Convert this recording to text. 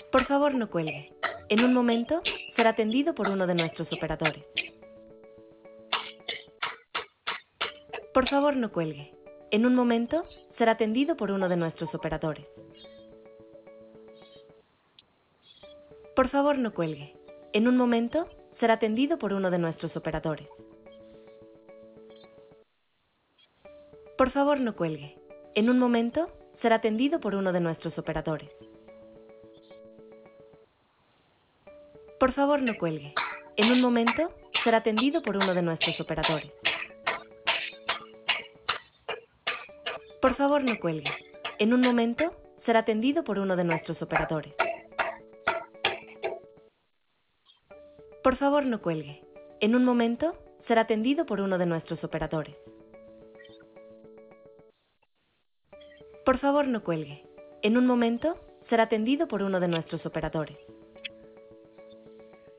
Por favor, no cuelgue. En un momento será atendido por uno de nuestros operadores. Por favor, no cuelgue. En un momento será atendido por uno de nuestros operadores. Por favor, no cuelgue. En un momento será atendido por uno de nuestros operadores. Por favor, no cuelgue. En un momento será atendido por uno de nuestros operadores. Por favor, no cuelgue. En un momento será atendido por uno de nuestros operadores. Por favor, no cuelgue. En un momento será atendido por uno de nuestros operadores. Por favor, no cuelgue. En un momento será atendido por uno de nuestros operadores. Por favor, no cuelgue. En un momento será atendido por uno de nuestros operadores.